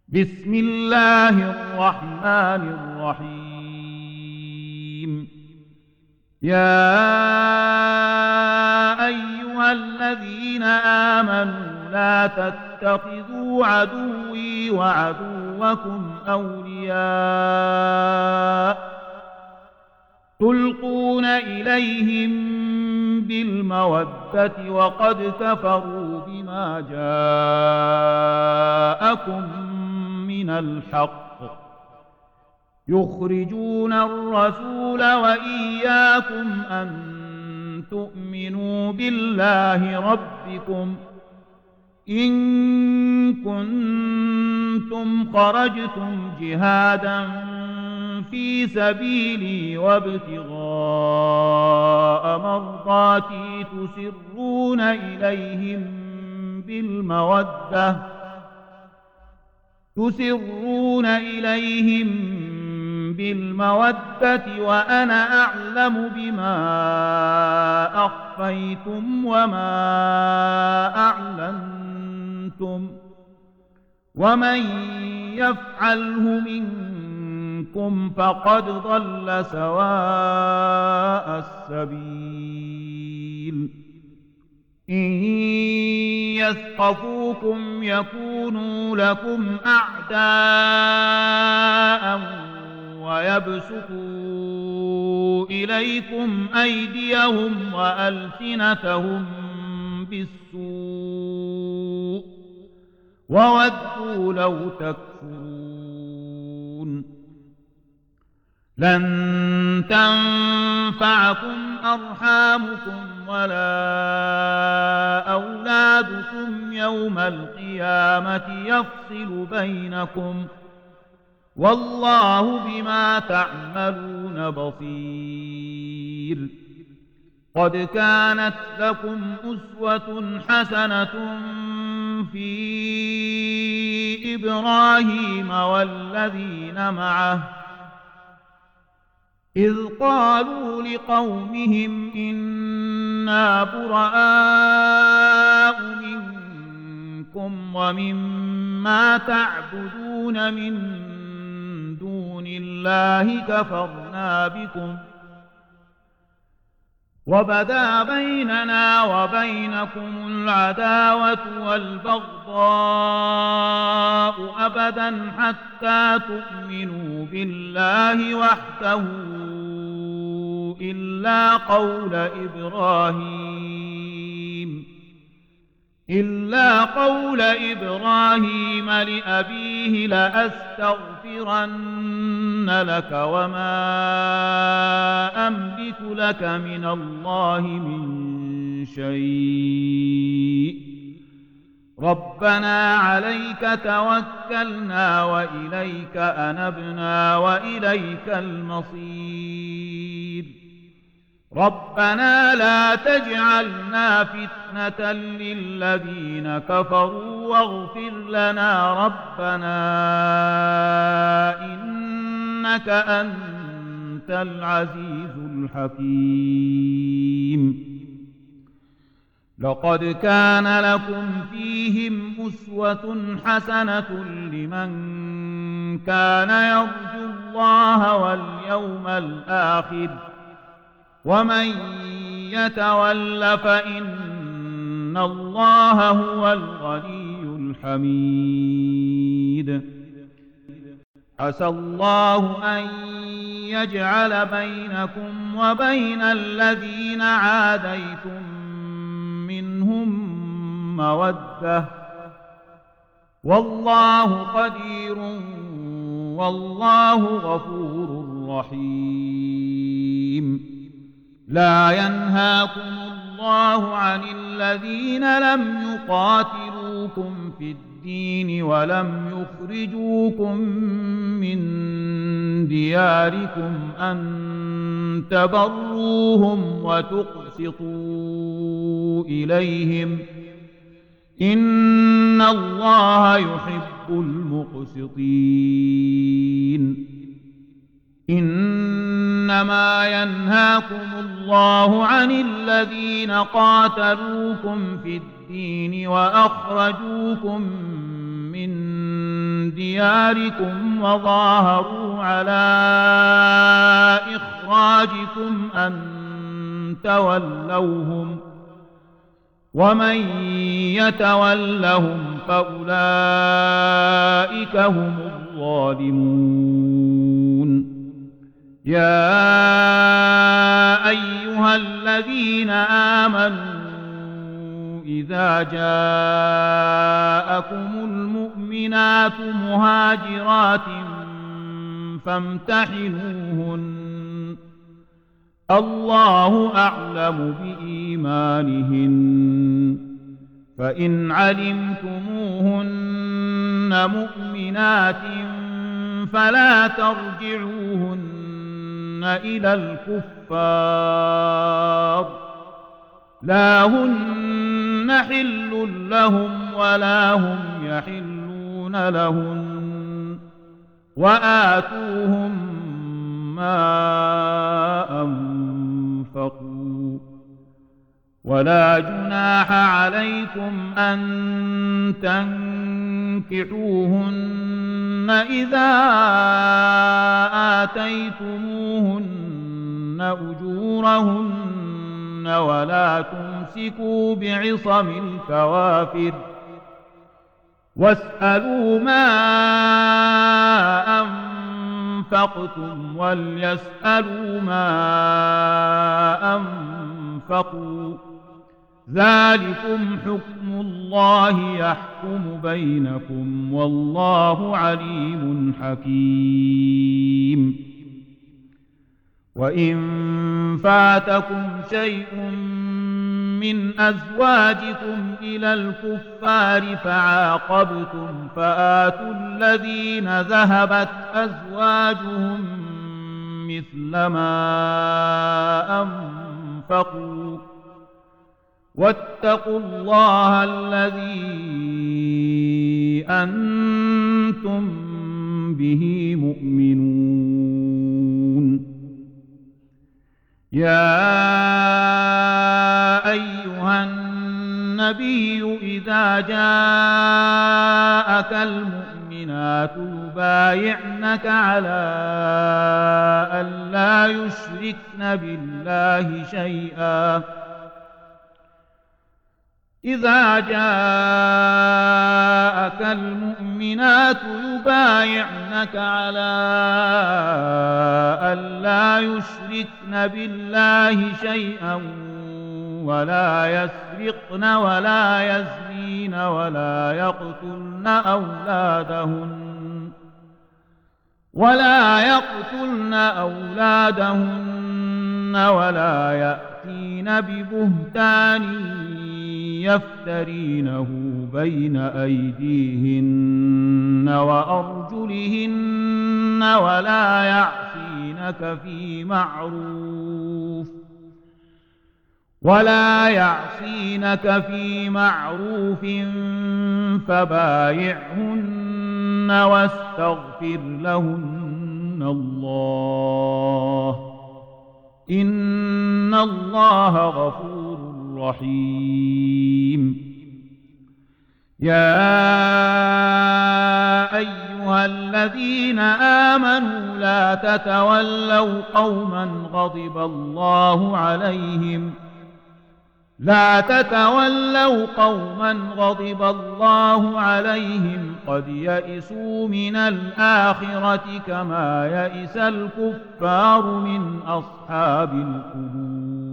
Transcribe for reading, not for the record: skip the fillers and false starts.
بسم الله الرحمن الرحيم. يا أيها الذين آمنوا لا تتخذوا عدوي وعدوكم أولياء تلقون إليهم بالمودة وقد كفروا بما جاءكم من الحق يخرجون الرسول وإياكم أن تؤمنوا بالله ربكم إن كنتم خرجتم جهادا في سبيلي وابتغاء مرضاتي تسرون إليهم بالمودة وأنا أعلم بما أخفيتم وما أعلنتم ومن يفعله منكم فقد ضل سواء السبيل. إن يثقفوكم يكونوا لكم أعداء ويبسطوا إليكم أيديهم وألسنتهم بالسوء وودوا لو تكفرون. لن تنفعكم أرحامكم ولا أولادكم يوم القيامة يفصل بينكم والله بما تعملون بصير. قد كانت لكم أسوة حسنة في إبراهيم والذين معه إذ قالوا لقومهم إنا براء منكم ومما تعبدون من دون الله كفرنا بكم وبدا بيننا وبينكم العداوة والبغضاء أبدا حتى تؤمنوا بالله وحده إلا قول إبراهيم لأبيه لأستغفرن لك وما أملك لك من الله من شيء ربنا عليك توكلنا وإليك أنبنا وإليك المصير. ربنا لا تجعلنا فتنة للذين كفروا واغفر لنا ربنا إنك أنت العزيز الحكيم. لقد كان لكم فيهم أسوة حسنة لمن كان يرجو الله واليوم الآخر ومن يتول فإن الله هو الغني الحميد. عسى الله أن يجعل بينكم وبين الذين عاديتم منهم مودة والله قدير والله غفور رحيم. لا ينهاكم الله عن الذين لم يقاتلوكم في الدين ولم يخرجوكم من دياركم أن تبروهم وتقسطوا إليهم إن الله يحب المقسطين. إنما ينهاكم الله عن الذين قاتلوكم في الدين وأخرجوكم من دياركم وظاهروا على إخراجكم أن تولوهم ومن يتولهم فأولئك هم الظالمون يا أيها الذين آمنوا إذا جاءكم المؤمنات مهاجرات فامتحنوهن الله أعلم بإيمانهن فإن علمتموهن مؤمنات فلا ترجعوهن إلى الكفار لا هن حل لهم ولا هم يحلون لهن وآتوهم ما أنفقوا ولا جناح عليكم أن تنكحوهن إذا آتيتموهن أجورهن ولا تمسكوا بعصم الكوافر واسألوا ما أنفقتم وليسألوا ما أنفقوا ذلكم حكم الله يحكم بينكم والله عليم حكيم وإن فاتكم شيء من أزواجكم إلى الكفار فعاقبتم فآتوا الذين ذهبت أزواجهم مثل ما أنفقوا واتقوا الله الذي أنتم به مؤمنون يا أيها النبي إذا جاءك المؤمنات يبايعنك على أن لا يشركن بالله شيئا إذا جاءك المؤمنات يبايعنك على أن لا يشركن بالله شيئا ولا يسرقن ولا يزنين ولا يقتلن أولادهن ولا يأتين ببهتان يفترينه بين أيديهن وأرجلهن ولا يعصينك في معروف فبايعهن واستغفر لهن الله إن الله غفور رحيم يا أيها الذين آمنوا لا تتولوا قوما غضب الله عليهم قد يئسوا من الآخرة كما يئس الكفار من أصحاب القبور